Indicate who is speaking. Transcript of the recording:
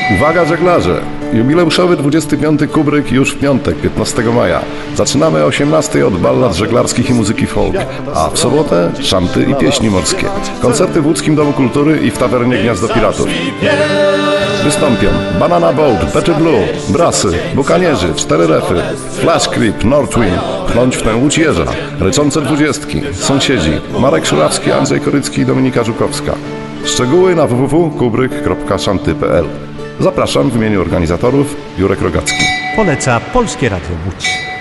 Speaker 1: Uwaga żeglarze! Jubileuszowy 25. Kubrick już w piątek, 15 maja. Zaczynamy o 18 od ballad żeglarskich i muzyki folk, a w sobotę szanty i pieśni morskie. Koncerty w Łódzkim Domu Kultury i w Tawernie Gniazdo Piratów. Wystąpią Banana Boat, Betty Blue, Brasy, Bukanierzy, Cztery Refy, Flash Creep, Northwind, Pchnąć w tę łódź jeża, Ryczące Dwudziestki, Sąsiedzi, Marek Szurawski, Andrzej Korycki i Dominika Żukowska. Szczegóły na www.kubryk.szanty.pl. Zapraszam w imieniu organizatorów Jurek Rogacki.
Speaker 2: Poleca Polskie Radio Łódź.